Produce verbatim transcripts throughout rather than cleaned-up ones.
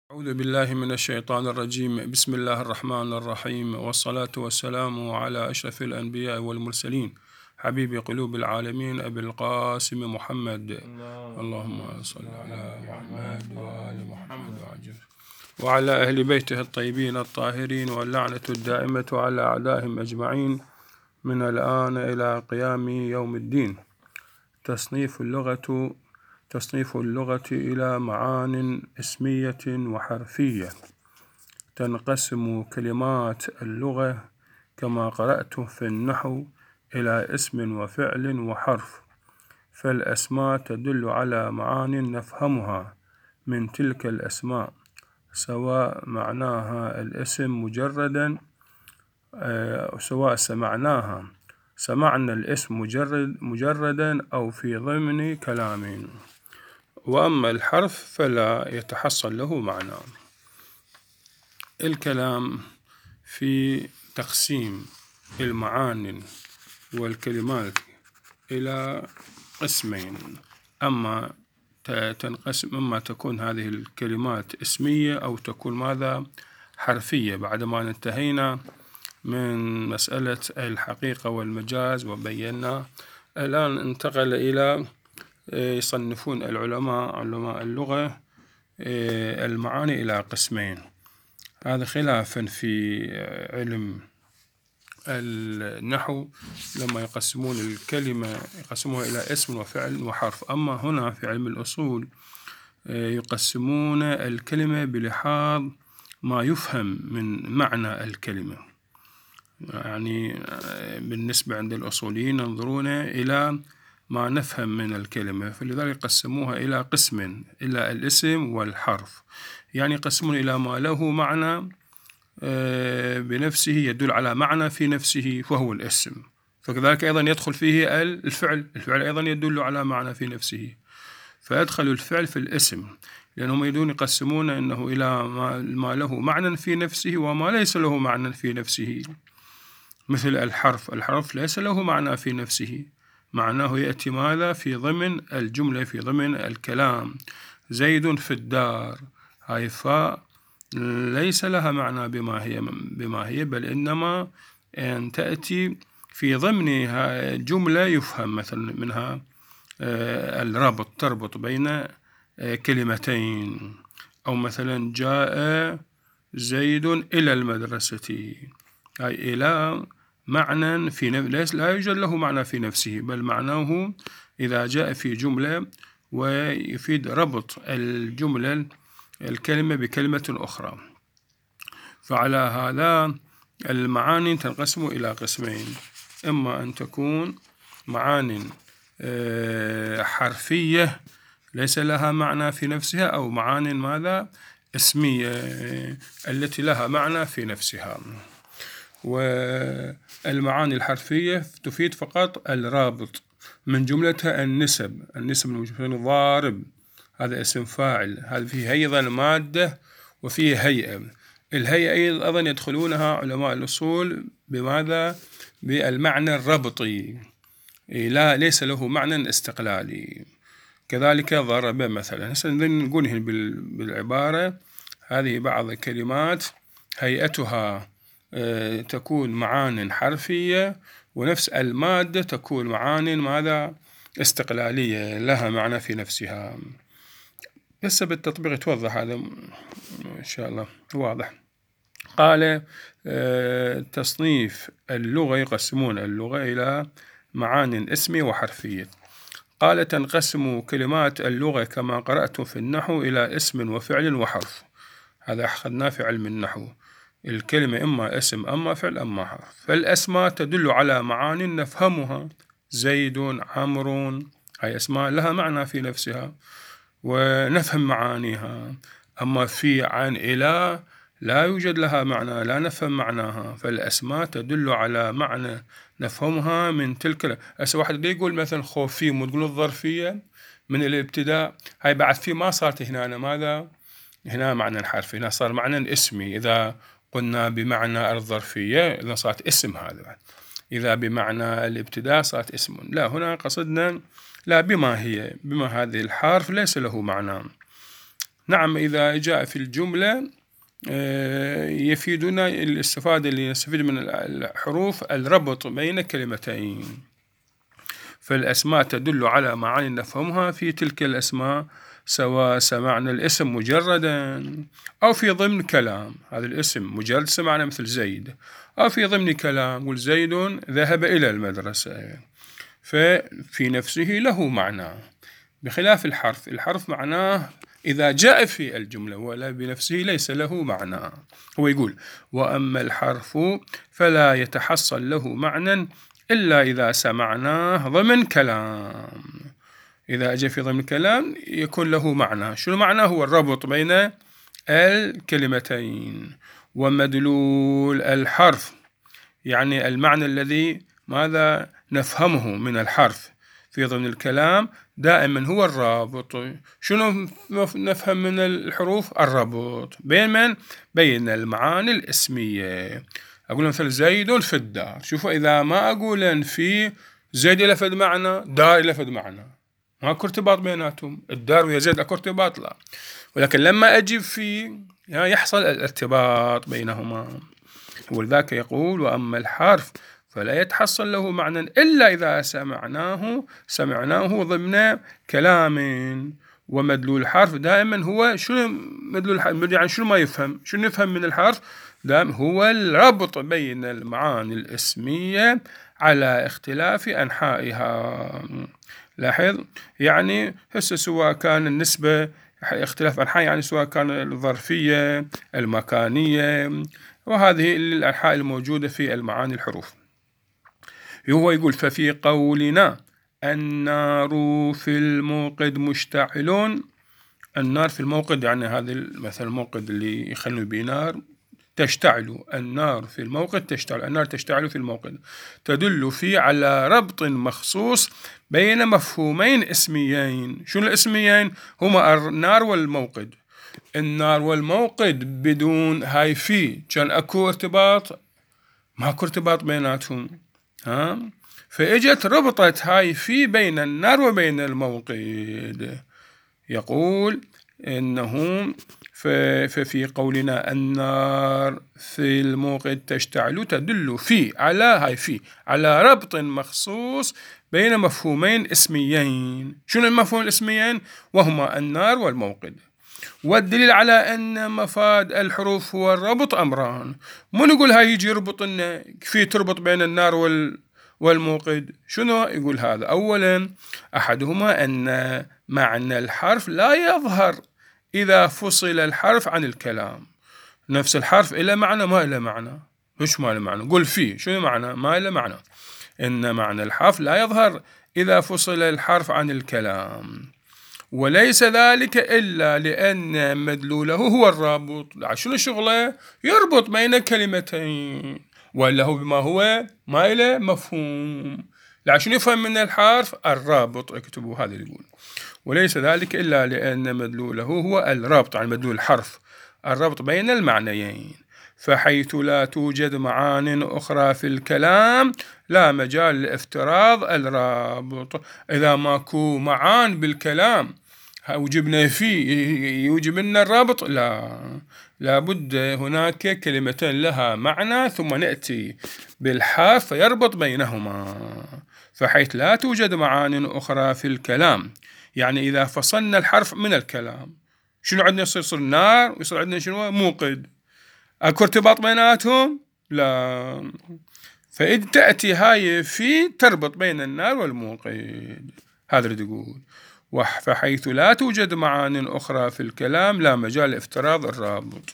أعوذ بالله من الشيطان الرجيم. بسم الله الرحمن الرحيم، والصلاة والسلام على أشرف الأنبياء والمرسلين، حبيب قلوب العالمين أبي القاسم محمد. اللهم صل على محمد وآل محمد وعجل وعلى أهل بيته الطيبين الطاهرين، واللعنة الدائمة على أعدائهم أجمعين من الآن إلى قيام يوم الدين. تصنيف اللغة تصنيف اللغة إلى معان اسمية وحرفية. تنقسم كلمات اللغة كما قرأت في النحو إلى اسم وفعل وحرف، فالأسماء تدل على معان نفهمها من تلك الأسماء، سواء معناها الاسم مجردا أه سواء سمعناها سمعنا الاسم مجرد مجردا أو في ضمن كلام. وأما الحرف فلا يتحصل له معنى. الكلام في تقسيم المعاني والكلمات إلى قسمين، أما تنقسم أما تكون هذه الكلمات اسمية أو تكون ماذا حرفية. بعدما انتهينا من مسألة الحقيقة والمجاز وبينا، الآن انتقل إلى يصنفون العلماء علماء اللغة المعاني إلى قسمين. هذا خلافا في علم النحو لما يقسمون الكلمة يقسموها إلى اسم وفعل وحرف. أما هنا في علم الأصول يقسمون الكلمة بلحاظ ما يفهم من معنى الكلمة. يعني بالنسبة عند الأصوليين ينظرون إلى ما نفهم من الكلمة، فلذلك قسموها إلى قسم، إلى الاسم والحرف. يعني يقسمون إلى ما له معنى بنفسه يدل على معنى في نفسه فهو الاسم، فكذلك أيضا يدخل فيه الفعل الفعل أيضا يدل على معنى في نفسه، فيدخل الفعل في الاسم، لأنهم يريدون يقسمون أنه إلى ما له معنى في نفسه وما ليس له معنى في نفسه. مثل الحرف الحرف ليس له معنى في نفسه، معناه يأتي ماذا في ضمن الجملة في ضمن الكلام. زيد في الدار، هاي فاء ليس لها معنى بما هي بما هي بل إنما أن تأتي في ضمن جملة يفهم مثلا منها الربط، تربط بين كلمتين. أو مثلا جاء زيد إلى المدرسة، أي إلى معنى في نفس لا يوجد له معنى في نفسه، بل معناه إذا جاء في جملة ويفيد ربط الجملة الكلمة بكلمة أخرى. فعلى هذا المعاني تنقسم إلى قسمين، إما أن تكون معاني حرفية ليس لها معنى في نفسها، أو معاني ماذا اسمية التي لها معنى في نفسها. والمعاني الحرفية تفيد فقط الرابط، من جملتها النسب. النسب من ضارب، هذا اسم فاعل، هذا فيه أيضا مادة وفيه هيئة. الهيئة أيضا يدخلونها علماء الأصول بماذا؟ بالمعنى الربطي، لا ليس له معنى استقلالي. كذلك ضرب مثلا، نقول بالعبارة هذه بعض الكلمات هيئتها تكون معان حرفية، ونفس المادة تكون معان ماذا استقلالية لها معنى في نفسها. بس بالتطبيق توضح هذا إن شاء الله واضح. قال تصنيف اللغة، يقسمون اللغة إلى معان اسمية وحرفية. قال تنقسم كلمات اللغة كما قرأت في النحو إلى اسم وفعل وحرف. هذا أخذناه في علم النحو، الكلمة إما اسم أما فعل أما حرف. فالأسماء تدل على معان نفهمها، زيد عمرو، هاي أسماء لها معنى في نفسها ونفهم معانيها. أما في عن إلى لا يوجد لها معنى، لا نفهم معناها، فالأسماء تدل على معنى نفهمها من تلك. هسه واحد يقول مثلا خوفيم وتقول الظرفية من الابتداء، هاي بعد في ما صارت هنا أنا ماذا هنا معنى حرفي، هنا صار معنى اسمي. إذا قلنا بمعنى الظرفية إذا صارت اسم، هذا إذا بمعنى الابتداء صارت اسم. لا، هنا قصدنا لا بما هي، بما هذه الحرف ليس له معنى. نعم، إذا جاء في الجملة يفيدنا الاستفادة اللي نستفيد من الحروف الربط بين كلمتين. فالأسماء تدل على معاني نفهمها في تلك الأسماء، سواء سمعنا الاسم مجردا أو في ضمن كلام. هذا الاسم مجرد سمعنا مثل زيد، أو في ضمن كلام قل زيد ذهب إلى المدرسة، ففي نفسه له معنى، بخلاف الحرف. الحرف معناه إذا جاء في الجملة، ولا بنفسه ليس له معنى. هو يقول وأما الحرف فلا يتحصل له معنى إلا إذا سمعناه ضمن كلام. إذا أجى في ضمن كلام يكون له معنى. شنو معناه؟ هو الربط بين الكلمتين. ومدلول الحرف يعني المعنى الذي ماذا نفهمه من الحرف في ضمن الكلام دائما هو الرابط. شنو نفهم من الحروف؟ الربط بين من؟ بين المعاني الاسمية. أقول مثلا زيد في الدار. شوفوا، إذا ما أقول أن في زيد له فد معنى، دار له فد معنى، ماكو ارتباط بيناتهم. الدار ويا زيد اكو ارتباط؟ لا. ولكن لما أجيب في يحصل الارتباط بينهما. ولذلك يقول وأما الحرف فلا يتحصل له معنى إلا إذا سمعناه سمعناه ضمن كلام. ومدلول الحرف دائما هو شنو مدلول الحرف؟ يعني شنو ما يفهم، شنو يفهم من الحرف؟ دائما هو الربط بين المعاني الاسمية على اختلاف أنحائها. لاحظ، يعني هسه سواء كان النسبة اختلاف أنحاء، يعني سواء كان الظرفية المكانية، وهذه الأنحاء الموجودة في المعاني الحروف. هو يقول ففي قولنا النار في الموقد مشتعلون. النار في الموقد يعني هذا مثل الموقد اللي يخلوا به نار، تشتعل النار في الموقد، تشتعل النار تشتعل في الموقد، تدل فيه على ربط مخصوص بين مفهومين اسميين. شنو الاسميين؟ هما النار والموقد. النار والموقد بدون هاي في كان اكو ارتباط؟ ماكو ارتباط بيناتهم. ها، فاجت ربطت هاي في بين النار وبين الموقد. يقول إنه ففي قولنا النار في الموقد تشتعل تدل في على هاي في على ربط مخصوص بين مفهومين اسميين. شنو المفهوم الاسميين؟ وهما النار والموقد. والدليل على أن مفاد الحروف هو الربط أمران. مو نقول هاي يجي يربط إن في تربط بين النار وال والموقد. شنو يقول هذا؟ أولا أحدهما أن معنى الحرف لا يظهر إذا فصل الحرف عن الكلام. نفس الحرف إلى معنى ما إلى معنى. مش ما إلى معنى. قل فيه شنو معنى؟ ما إلى معنى. إن معنى الحرف لا يظهر إذا فصل الحرف عن الكلام، وليس ذلك إلا لأن مدلوله هو الرابط. شنو شغله؟ يربط بين كلمتين، ولا هو بما هو ما إله مفهوم. عشان يفهم من الحرف الرابط. اكتبوا هذا اللي يقول وليس ذلك إلا لأن مدلوله هو الرابط، يعني مدلول الحرف الربط بين المعنيين. فحيث لا توجد معان أخرى في الكلام لا مجال لافتراض الرابط. إذا ماكو معان بالكلام وجبنا فيه يوجب لنا الرابط؟ لا، لابد هناك كلمتين لها معنى ثم نأتي بالحرف فيربط بينهما. فحيث لا توجد معان أخرى في الكلام، يعني إذا فصلنا الحرف من الكلام شنو عندنا؟ يصير يصير نار ويصير عندنا شنو؟ موقد. أكو ارتباط بيناتهم؟ لا. فإذ تأتي هاي في تربط بين النار والموقد. هذا اللي تقول فحيث لا توجد معان أخرى في الكلام لا مجال افتراض الرابط.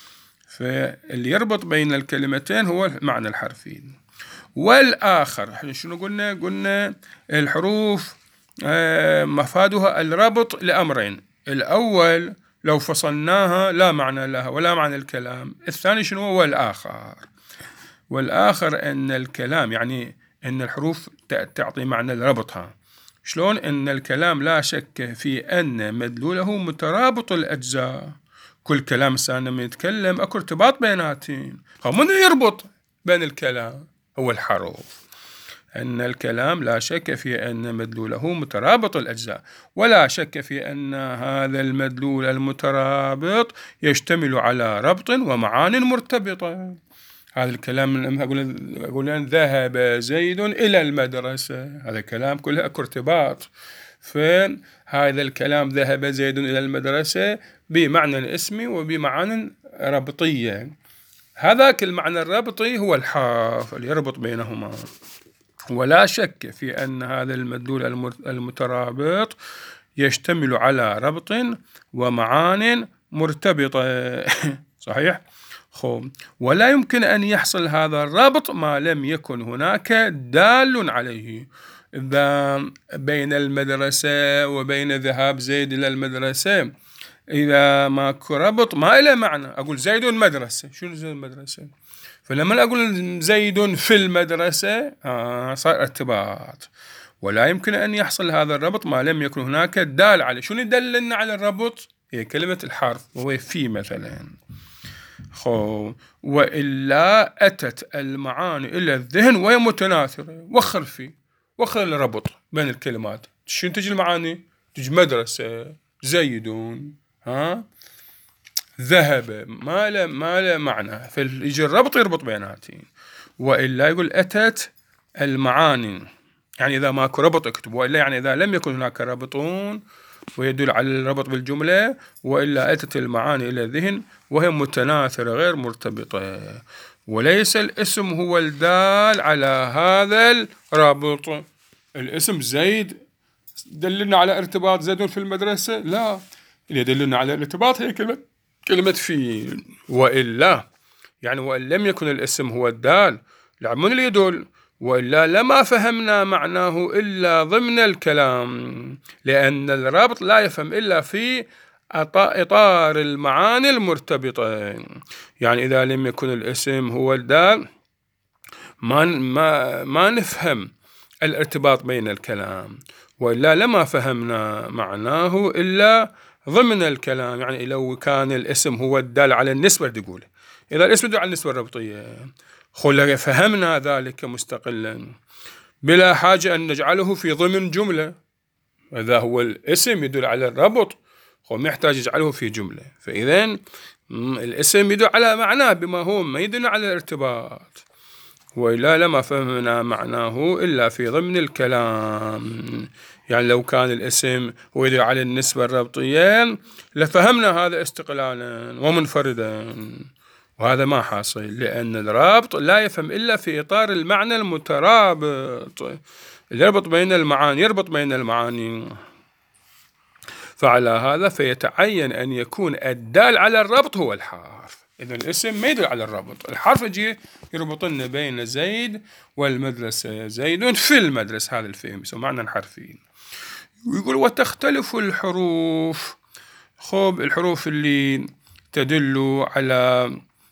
فاللي يربط بين الكلمتين هو المعنى الحرفي. والآخر احنا شنو قلنا؟ قلنا الحروف مفادها الربط لأمرين. الأول لو فصلناها لا معنى لها ولا معنى الكلام. الثاني شنو هو؟ الآخر. والآخر أن الكلام يعني أن الحروف تعطي معنى لربطها. شلون؟ أن الكلام لا شك في أن مدلوله مترابط الأجزاء. كل كلام سانا من يتكلم أكو ارتباط بيناتهم. من يربط بين الكلام؟ هو الحروف. أن الكلام لا شك في أن مدلوله مترابط الأجزاء، ولا شك في أن هذا المدلول المترابط يشتمل على ربط ومعان مرتبطة. هذا الكلام من أقول أقول ذهب زيد إلى المدرسة، هذا الكلام كله أكو ارتباط. فهذا الكلام ذهب زيد إلى المدرسة بمعنى الاسم وبمعنى ربطية. هذاك المعنى الربطي هو الحرف اللي يربط بينهما. ولا شك في أن هذا المدلول المترابط يشتمل على ربط ومعان مرتبطة. صحيح؟ ولا يمكن أن يحصل هذا الربط ما لم يكن هناك دال عليه. إذا بين المدرسة وبين ذهاب زيد إلى المدرسة إذا ماكو ربط ما له معنى. أقول زيد مدرسة، شنو زيد المدرسة؟ فلما أقول زيد في المدرسة آه صار ارتباط. ولا يمكن أن يحصل هذا الربط ما لم يكن هناك دال عليه. شنو يدلنا على الربط؟ هي كلمة الحرف، وهو في مثلا. خو وإلا أتت المعاني إلى الذهن وهي متناثرة. وخر في وخر الربط بين الكلمات. شنو تجي المعاني؟ تجي مدرسة، زيدون، ها، ذهب، ما له ما له معنى، فيجي الربط يربط بيناتين. وإلا يقول أتت المعاني، يعني إذا ماكو ربط اكتب. وإلا يعني إذا لم يكن هناك ربطون ويدل على الربط بالجملة. وإلا أتت المعاني إلى الذهن وهي متناثرة غير مرتبطة، وليس الاسم هو الدال على هذا الرابط. الاسم زيد دلنا على ارتباط زيد في المدرسة؟ لا، اللي يدلنا على الارتباط هي كلمة كلمة في. وإلا يعني وإن لم يكن الاسم هو الدال، لا من اللي يدل؟ وإلا لما فهمنا معناه إلا ضمن الكلام، لأن الرابط لا يفهم إلا في إطار المعاني المرتبطة. يعني إذا لم يكن الاسم هو الدال ما ما ما نفهم الارتباط بين الكلام. وإلا لما فهمنا معناه إلا ضمن الكلام. يعني لو كان الاسم هو الدال على النسبة تقول، إذا الاسم يدل على النسبة الربطية خلنا فهمنا ذلك مستقلا بلا حاجة أن نجعله في ضمن جملة. إذا هو الاسم يدل على الربط هو ما يحتاج يجعله في جملة. فإذا الاسم يدل على معناه بما هو ما يدل على الارتباط. وإلا لما فهمنا معناه إلا في ضمن الكلام. يعني لو كان الاسم هو يدل على النسبة الربطية لفهمنا هذا استقلالا ومنفردا، وهذا ما حاصل، لأن الرابط لا يفهم إلا في إطار المعنى المترابط اللي يربط بين المعاني يربط بين المعاني. فعلى هذا فيتعين أن يكون الدال على الربط هو الحرف. إذا الاسم ما يدل على الربط، الحرف يجي يربطنا بين زيد والمدرسة. زيد في المدرسة، هذا الفهم يسمى معنى حرفي. ويقول وتختلف الحروف. خب الحروف اللي تدل على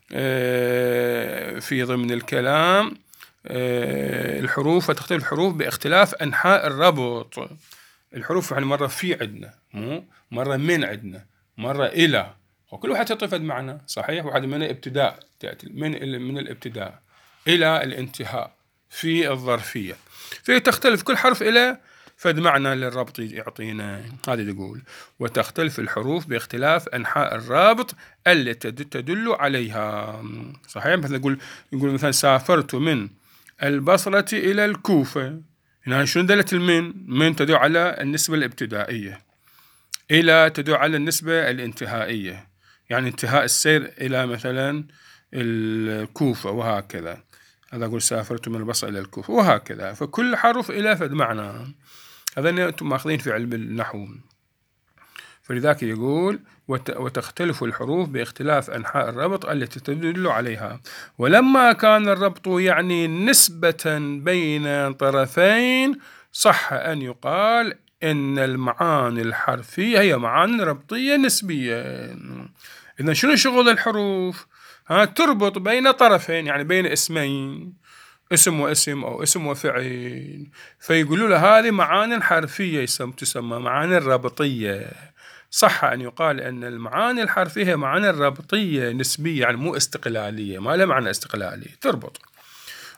في ضمن الكلام الحروف، وتختلف الحروف باختلاف أنحاء الربط. الحروف يعني مرة في عندنا، مرة من عندنا، مرة إلى، وكل واحد تطفد معنى. صحيح؟ واحد من الابتداء تأتي من من الابتداء إلى الانتهاء في الظرفية. فتختلف كل حرف إلى فد معنى للربط يعطينا. هذا يقول وتختلف الحروف باختلاف أنحاء الرابط التي تدل عليها. صحيح؟ مثلا يقول يقول مثلا سافرت من البصرة إلى الكوفة. هنا شنو دلت المن؟ من تدل على النسبة الابتدائية، إلى تدل على النسبة الانتهائية، يعني انتهاء السير إلى مثلا الكوفة وهكذا. هذا أقول سافرت من البصرة إلى الكوفة وهكذا. فكل حرف إلى فد معنى. هذا أنتم ماخذين في علم النحو. فلذلك يقول وتختلف الحروف باختلاف أنحاء الربط التي تدل عليها. ولما كان الربط يعني نسبة بين طرفين صح أن يقال إن المعاني الحرفية هي معاني ربطية نسبية. إذا شنو شغل الحروف؟ ها تربط بين طرفين، يعني بين اسمين، اسم واسم أو اسم وفعل. فيقولوا له هذه معاني حرفية تسمى معاني ربطية. صح أن يقال أن المعاني الحرفية هي معاني ربطية نسبية، يعني مو استقلالية، ما لها معنى استقلالي، تربط.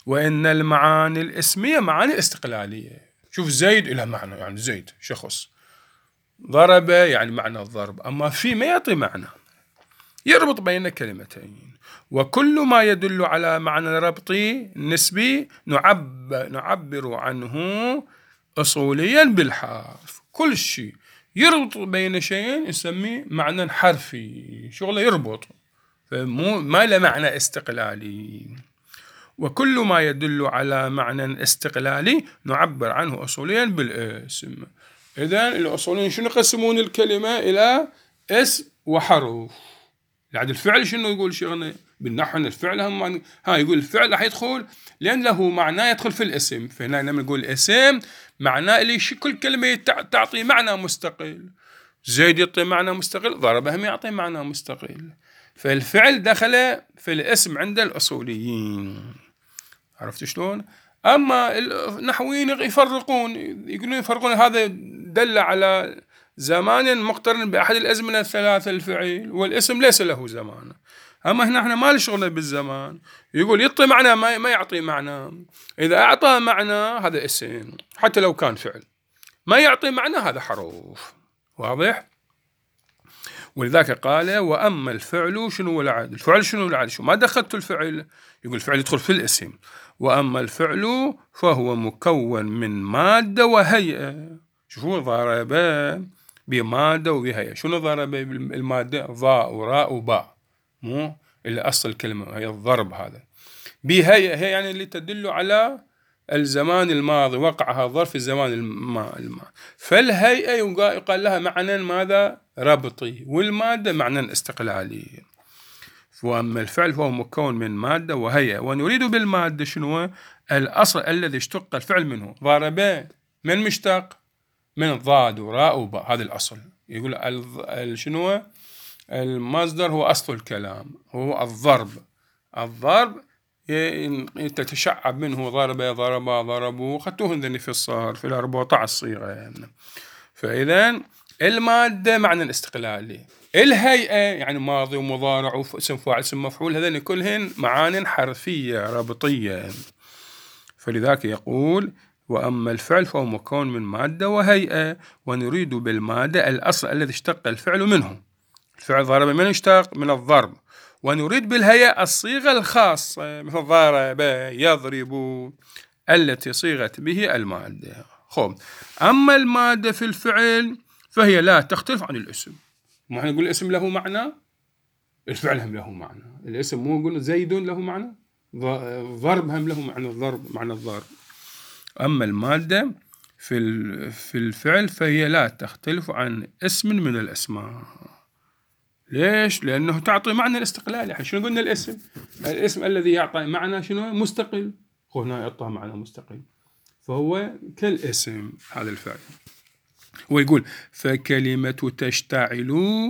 وإن المعاني الاسمية معاني استقلالية. شوف زيد له معنى، يعني زيد شخص، ضرب يعني معنى الضرب، أما في ما يعطي معنى، يربط بين كلمتين. وكل ما يدل على معنى ربطي نسبي نعبر, نعبر عنه أصوليا بالحرف. كل شيء يربط بين شيئين نسميه معنى حرفي، شغله يربط، فمو ما له معنى استقلالي. وكل ما يدل على معنى استقلالي نعبر عنه أصوليا بالاسم. إذن الأصوليين شنو يقسمون الكلمة إلى اسم وحرف. يعني الفعل شنو يقول شغلنا بالنحو؟ الفعل هم ها يقول الفعل راح يدخل لأن له معنى يدخل في الاسم. فهنا لما نقول اسم معناه اللي كل كلمة تعطي معنى مستقل. زيد يعطي معنى مستقل، ضرب هم يعطي معنى مستقل. فالفعل دخل في الاسم عند الأصوليين. عرفت شلون؟ أما النحويين يفرقون، يقولون يفرقون هذا دل على زمان مقترن بأحد الأزمنة الثلاثة الفعل، والاسم ليس له زمان. أما هنا احنا ما له شغل بالزمان، يقول يعطي معنى ما, ما يعطي معنى. إذا أعطى معنى هذا اسم حتى لو كان فعل، ما يعطي معنى هذا حروف. واضح؟ ولذلك قال وأما الفعل شنو العدل؟ الفعل شنو العدل؟ شو ما دخلت الفعل؟ يقول الفعل يدخل في الاسم. وأما الفعل فهو مكون من مادة وهيئة. شوفوا ضرب بمادة وبهيئة. شنو ضرب المادة؟ ضاء وراء وباء، مو اللي أصل الكلمة هي الضرب. هذا بهيئة هي يعني اللي تدل على الزمان الماضي، وقع هذا الظرف في الزمان الماضي. فالهيئة يقال لها معنى ماذا؟ ربطي، والمادة معنى استقلالي. وأما الفعل فهو مكون من مادة وهيئة، ونريد بالمادة شنو؟ الأصل الذي اشتق الفعل منه. ضرب من مشتق؟ من ضاد وراء وباء، هذا الأصل. يقول شنو؟ المصدر هو أصل الكلام، هو الضرب. الضرب تتشعب منه ضرب ضرب ضربوا، خدتوهن في الصار في الأربعة عشر صيغة يعني. فإذا المادة معنى استقلالي، الهيئة يعني ماضي ومضارع واسم فاعل اسم مفعول، هذين كلهن معان حرفية ربطية. فلذلك يقول وأما الفعل فهو مكون من مادة وهيئة، ونريد بالمادة الأصل الذي اشتق الفعل منه. الفعل ضرب من اشتق؟ من الضرب. ونريد بالهيئة الصيغة الخاصة مثل ضرب يضرب التي صيغت به المادة. خب أما المادة في الفعل فهي لا تختلف عن الاسم. ما احنا نقول الاسم له معنى، الفعل هم له معنى. الاسم مو نقول زيد له معنى، ضرب هم له معنى، الضرب معنى الضرب. أما المادة في في الفعل فهي لا تختلف عن اسم من الأسماء. ليش؟ لأنه تعطي معنى الاستقلال. يعني شنو قلنا؟ الاسم الاسم الذي يعطي معنى شنو؟ مستقل. هنا يعطى معنى مستقل، فهو كالاسم هذا الفعل. ويقول فكلمة تشتعل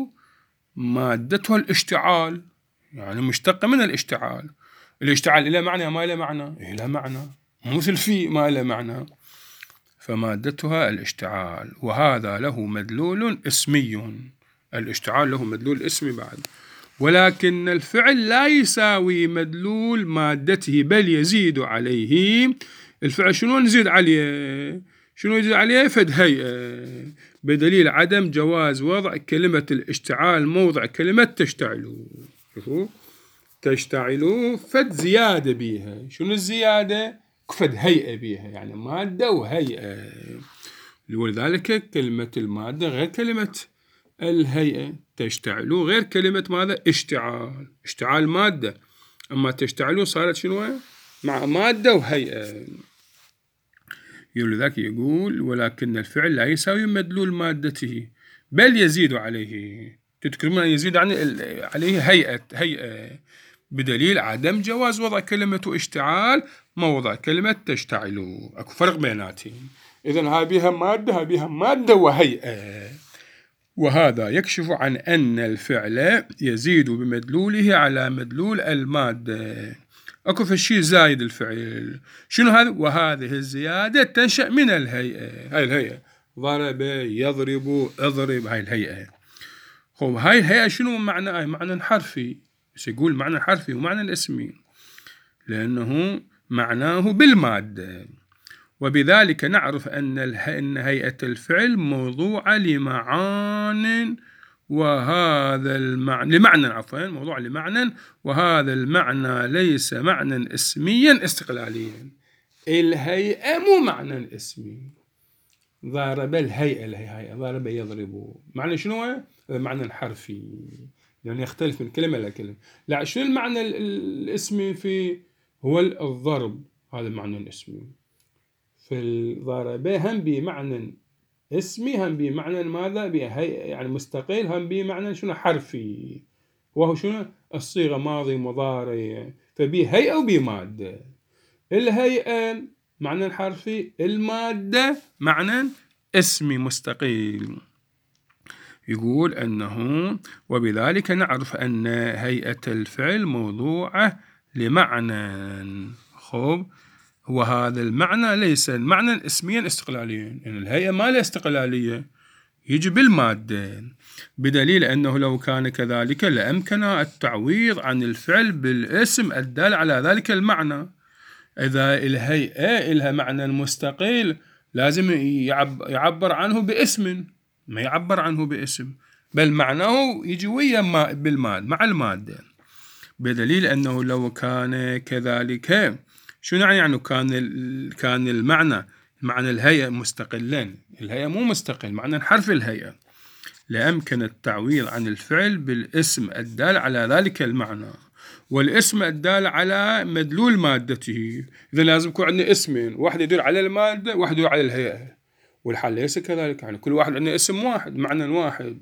مادتها الاشتعال، يعني مشتقة من الاشتعال. الاشتعال إلى معنى ما إلى معنى؟ إلى معنى، مثل في ما إلى معنى. فمادتها الاشتعال، وهذا له مدلول اسمي. الاشتعال له مدلول اسمي بعد، ولكن الفعل لا يساوي مدلول مادته بل يزيد عليه. الفعل شنو نزيد عليه؟ شنو يزيد عليه؟ فد هيئة، بدليل عدم جواز وضع كلمة الاشتعال موضع كلمة تشتعل. شوفوا تشتعل فد زيادة بيها. شنو الزيادة؟ فد هيئة بيها، يعني مادة وهيئة. ولذلك كلمة المادة غير كلمة الهيئة. تشتعل غير كلمة ماذا؟ اشتعال. اشتعال مادة، أما تشتعل صارت شنو؟ مع مادة وهيئة. لذلك يقول ولكن الفعل لا يساوي مدلول مادته بل يزيد عليه. تذكرون يزيد عليه هيئة هيئة بدليل عدم جواز وضع كلمة اشتعال موضع كلمة تشتعل. أكو فرق بيناتهم. إذن هاي بها مادة، هاي بها مادة وهيئة. وهذا يكشف عن أن الفعل يزيد بمدلوله على مدلول المادة. أكو في الشيء زايد الفعل. شنو هذا؟ وهذه الزيادة تنشأ من الهيئة. هاي الهيئة ضرب يضرب اضرب، هاي الهيئة. خب هاي الهيئة شنو معنى؟ هاي معنى حرفي. بس يقول معنى حرفي ومعنى اسمي، لأنه معناه بالمادة. وبذلك نعرف أن هيئة الفعل موضوعة لمعان، وهذا المعنى لمعنى عفوا موضوع لمعنى، وهذا المعنى ليس معنى اسميا استقلاليا. الهيئة مو معنى اسمي. ضرب الهيئة، الهيئة ضرب يضرب، معنى شنو؟ معنى حرفي، يعني يختلف من كلمة إلى كلمة. لا، شنو المعنى الاسمي في؟ هو الضرب، هذا المعنى الاسمي. في الضرب هم بمعنى اسمي، هم بمعنى ماذا؟ بهيئة يعني مستقل، هم بمعنى شنو؟ حرفي، وهو شنو؟ الصيغة ماضي مضارع، فبهيئة وبمادة. الهيئة معنى حرفي، المادة معنى اسمي مستقل. يقول أنه وبذلك نعرف أن هيئة الفعل موضوعة لمعنى. خب، وهذا المعنى ليس المعنى اسميا استقلاليا، يعني الهيئة ما لها استقلالية، يجي بالمادة، بدليل أنه لو كان كذلك لأمكن التعويض عن الفعل بالاسم الدال على ذلك المعنى. إذا الهيئة لها معنى مستقل لازم يعبر عنه باسم، ما يعبر عنه باسم، بل معناه يجي ويا بالماد مع المادة، بدليل أنه لو كان كذلك شنو يعني؟ يعني كان كان المعنى معنى الهيئة مستقلين، الهيئة مو مستقل، معنى حرف الهيئة، لأمكن التعويض عن الفعل بالاسم الدال على ذلك المعنى، والاسم الدال على مدلول مادته. إذا لازم يكون عندنا اسمين، واحد يدل على المادة وواحد يدل على الهيئة، والحال ليس كذلك، يعني كل واحد عندنا اسم واحد معنى واحد،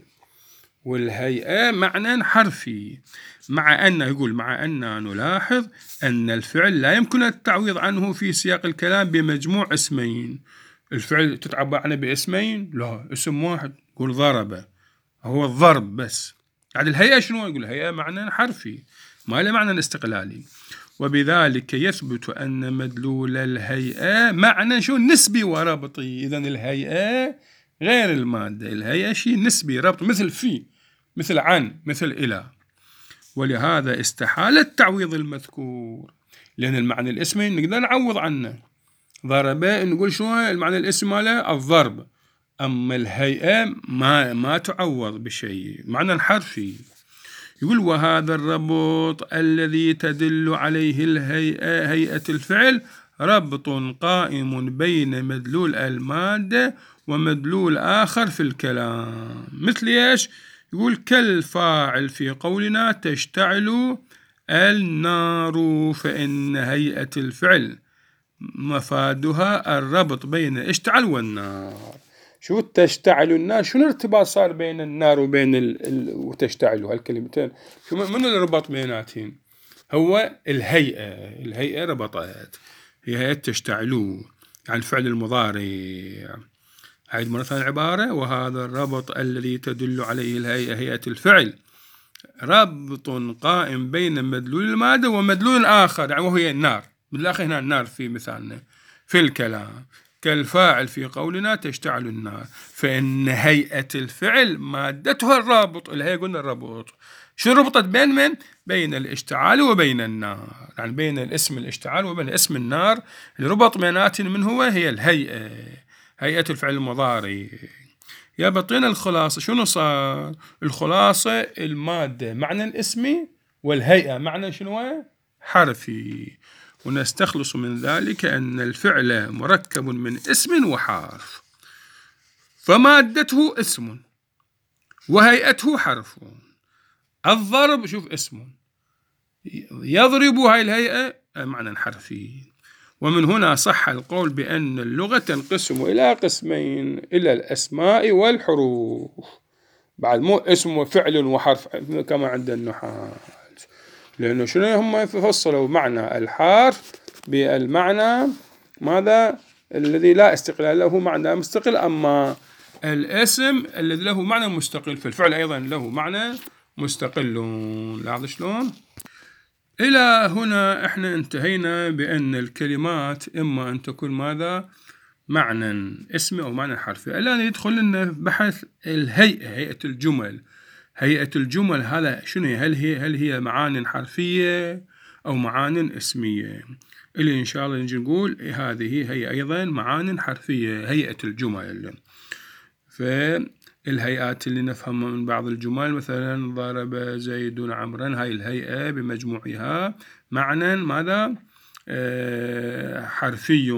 والهيئة معنى حرفي. مع أن يقول مع أن نلاحظ أن الفعل لا يمكن التعويض عنه في سياق الكلام بمجموع اسمين. الفعل تتعبر عنه باسمين؟ لا، اسم واحد، يقول ضرب، هو الضرب بس. يعني الهيئة شنو؟ يقول الهيئة معنى حرفي، ما له معنى استقلالي. وبذلك يثبت أن مدلول الهيئة معنى شو؟ نسبي وربطي. إذن الهيئة غير المادة، الهيئة شيء نسبي ربط، مثل في، مثل عن، مثل إلى. ولهذا استحال التعويض المذكور، لأن المعنى الاسمي نقدر نعوض عنه. ضرب نقول شو المعنى الاسمي ماله؟ الضرب. أما الهيئة ما ما تعوض بشيء، معنى حرفي. يقول وهذا الربط الذي تدل عليه الهيئة هيئة الفعل ربط قائم بين مدلول المادة ومدلول آخر في الكلام. مثل إيش؟ يقول كالفاعل في قولنا تشتعل النار، فإن هيئة الفعل مفادها الربط بين اشتعل والنار. شو تشتعل النار؟ شنو الارتباط صار بين النار وبين ال... ال... وتشتعل هالكلمتين؟ شو من الربط بيناتهم؟ هو الهيئة، الهيئة ربطت، هي هيئة تشتعلوا، يعني الفعل المضارع. هاي مرة ثانية العبارة وهذا الربط الذي تدل عليه الهيئة هيئة الفعل ربط قائم بين مدلول المادة ومدلول آخر، يعني وهي النار. بالآخر هنا النار في مثالنا في الكلام، كالفاعل في قولنا تشتعل النار، فإن هيئة الفعل مادتها الرابط. الهيئة قلنا الربط، شو ربطت بين من؟ بين الاشتعال وبين النار، يعني بين الاسم الاشتعال وبين اسم النار. الربط بيناتهم من هو؟ هي الهيئة، هيئة الفعل المضارع. يا بطينا الخلاصة، شنو صار؟ الخلاصة المادة معنى الاسمي، والهيئة معنى شنو؟ حرفي. ونستخلص من ذلك أن الفعل مركب من اسم وحرف، فمادته اسم وهيئته حرف. الضرب شوف اسم، يضرب هاي الهيئة معنى حرفي. ومن هنا صح القول بأن اللغة تنقسم إلى قسمين، إلى الأسماء والحروف، بعد مو اسم وفعل وحرف كما عند النحاة، لأنه شنو هم يفصلوا معنى الحرف بالمعنى ماذا؟ الذي لا استقلال له، معنى مستقل. أما الاسم الذي له معنى مستقل، فالفعل أيضا له معنى مستقل. لاحظ شلون؟ إلى هنا احنا انتهينا بأن الكلمات إما أن تكون ماذا؟ معنى اسمي أو معنى حرفي. الآن يدخل لنا بحث الهيئة، هيئة الجمل. هيئة الجمل هذا شنو؟ هل هي هل هي معاني حرفية أو معان اسمية، اللي إن شاء الله نجي نقول هذه هي أيضا معان حرفية، هيئة الجمل. فالهيئات اللي نفهمها من بعض الجمل مثلا ضرب زيد عمرا، هاي الهيئة بمجموعها معنى ماذا؟ آه حرفي.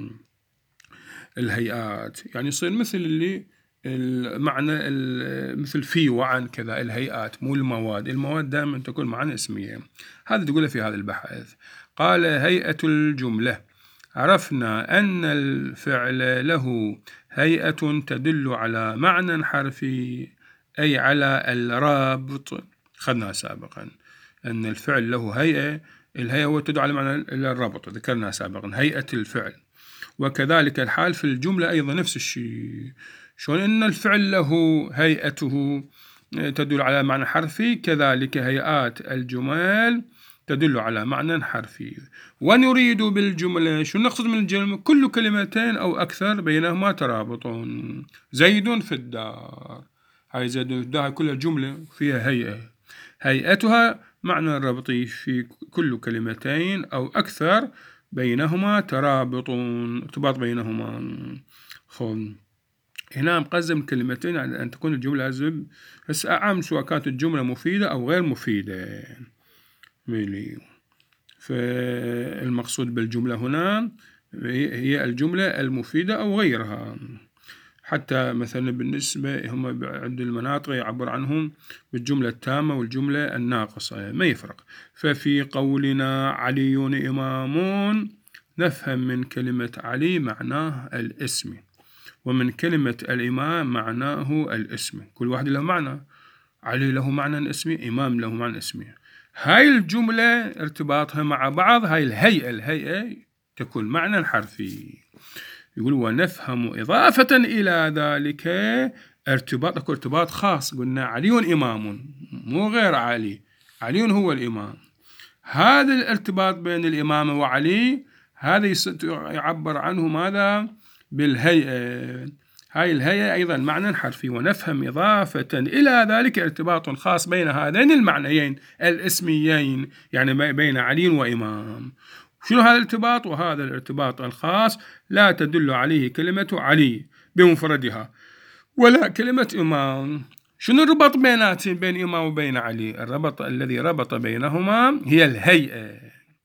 الهيئات يعني يصير مثل اللي المعنى مثل في وعن كذا، الهيئات مو المواد. المواد دائما تكون معنى اسمية. هذا تقوله في هذا البحث. قال هيئة الجملة: عرفنا أن الفعل له هيئة تدل على معنى حرفي، أي على الرابط. خذنا سابقا أن الفعل له هيئة، الهيئة هو تدل على معنى الرابط، ذكرنا سابقا هيئة الفعل. وكذلك الحال في الجملة أيضا نفس الشيء. شلون أن الفعل له هيئته تدل على معنى حرفي، كذلك هيئات الجمل تدل على معنى حرفي. ونريد بالجملة، شو نقصد من الجملة؟ كل كلمتين أو أكثر بينهما ترابط. زيد في الدار، هاي زيد في الدار كلها جملة فيها هيئة، هيئتها معنى الربطي في كل كلمتين أو أكثر بينهما ترابط، ارتباط بينهما. خب هنا مقسم كلمتين على أن تكون الجملة زب، بس أعم سواء كانت الجملة مفيدة أو غير مفيدة. ميلي. فالمقصود بالجملة هنا هي الجملة المفيدة أو غيرها. حتى مثلا بالنسبة هم عند المناطق يعبر عنهم بالجملة التامة والجملة الناقصة، ما يفرق. ففي قولنا علي إمام، نفهم من كلمة علي معناه الاسم، ومن كلمة الإمام معناه الاسم. كل واحد له معنى، علي له معنى اسمي، إمام له معنى اسمي. هاي الجملة ارتباطها مع بعض، هاي الهيئة الهيئة تكون معنى حرفي. يقول ونفهم إضافة إلى ذلك ارتباط، أكو ارتباط خاص. قلنا علي إمام مو غير علي، علي هو الإمام. هذا الارتباط بين الإمام وعلي هذا يعبر عنه ماذا؟ بالهيئة. هاي الهيئة أيضا معنى حرفي. ونفهم إضافة إلى ذلك ارتباط خاص بين هذين المعنيين الاسميين، يعني بين علي وإمام. شنو هذا الارتباط؟ وهذا الارتباط الخاص لا تدل عليه كلمة علي بمفردها ولا كلمة إمام. شنو الربط بيناتهم بين إمام وبين علي؟ الربط الذي ربط بينهما هي الهيئة.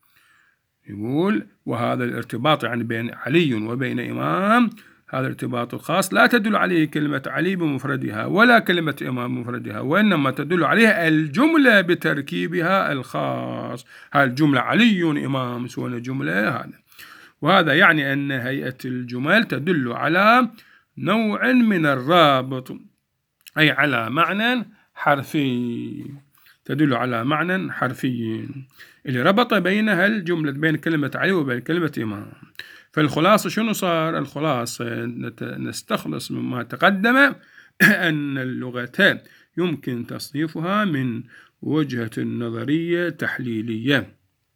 يقول وهذا الارتباط يعني بين علي وبين إمام، هذا الارتباط الخاص لا تدل عليه كلمة علي بمفردها ولا كلمة إمام بمفردها، وإنما تدل عليها الجملة بتركيبها الخاص. هذه الجملة علي إمام سوى جملة هذا. وهذا يعني أن هيئة الجمل تدل على نوع من الرابط، أي على معنى حرفي، تدل على معنى حرفي اللي ربط بينها الجملة، بين كلمة علي وبين كلمة إمام. فالخلاصة شنو صار؟ الخلاصة نستخلص مما تقدم أن اللغة يمكن تصنيفها من وجهة نظرية تحليلية،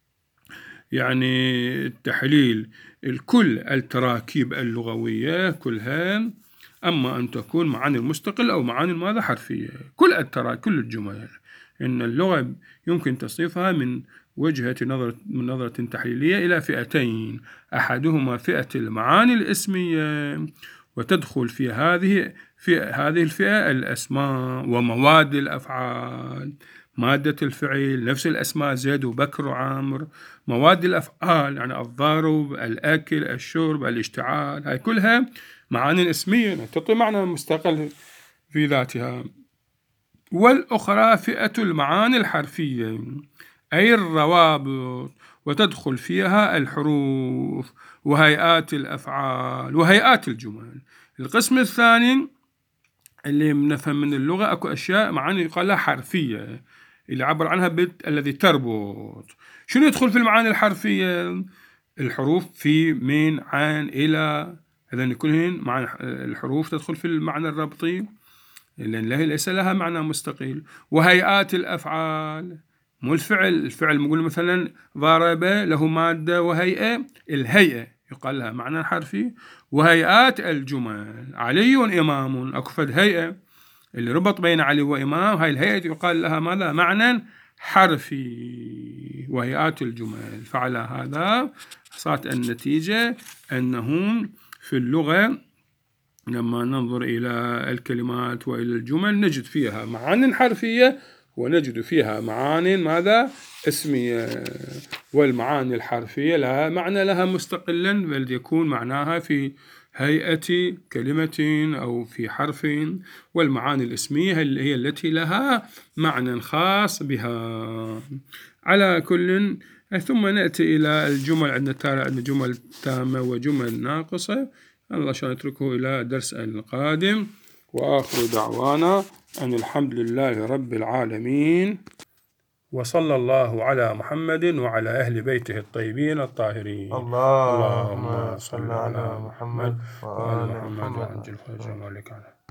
يعني التحليل الكل التراكيب اللغوية كلها، أما أن تكون معاني المستقل أو معاني ماذا حرفية. كل الترا كل الجمل إن اللغة يمكن تصنيفها من وجهة نظر من نظرة تحليلية إلى فئتين، أحدهما فئة المعاني الاسمية، وتدخل في هذه في هذه الفئة الأسماء ومواد الأفعال. مادة الفعل نفس الأسماء زيد وبكر وعامر. مواد الأفعال يعني الضرب، الأكل، الشرب، الاشتعال، هاي كلها معاني اسمية تعطي معنى مستقل في ذاتها. والأخرى فئة المعاني الحرفية أي الروابط، وتدخل فيها الحروف وهيئات الأفعال وهيئات الجمل. القسم الثاني اللي نفهم من اللغة أكو أشياء معاني يقال لها حرفية، اللي عبر عنها بت الذي تربط. شنو يدخل في المعاني الحرفية؟ الحروف في من عن إلى، هذين كلهن معنى الحروف تدخل في المعنى الربطي لأن ليس لها معنى مستقل. وهيئات الأفعال مو الفعل، الفعل نقول مثلا ضرب له مادة وهيئة، الهيئة يقال لها معنى حرفي. وهيئات الجمل علي إمام، أكو فد هيئة اللي ربط بين علي وإمام، هاي الهيئة يقال لها ماذا؟ معنى حرفي وهيئات الجمل. فعلى هذا صارت النتيجة أنهم في اللغة لما ننظر إلى الكلمات وإلى الجمل نجد فيها معان حرفية ونجد فيها معان ماذا؟ اسمية. والمعاني الحرفية لها معنى لها مستقلا، بل يكون معناها في هيئة كلمة أو في حرف، والمعاني الاسمية هي التي لها معنى خاص بها. على كل، ثم نأتي إلى الجمل. عندنا جمل تامة وجمل ناقصة. الله شاء نتركه إلى الدرس القادم، وآخر دعوانا أن الحمد لله رب العالمين، وصلى الله على محمد وعلى أهل بيته الطيبين الطاهرين. اللهم صل على محمد وآل محمد.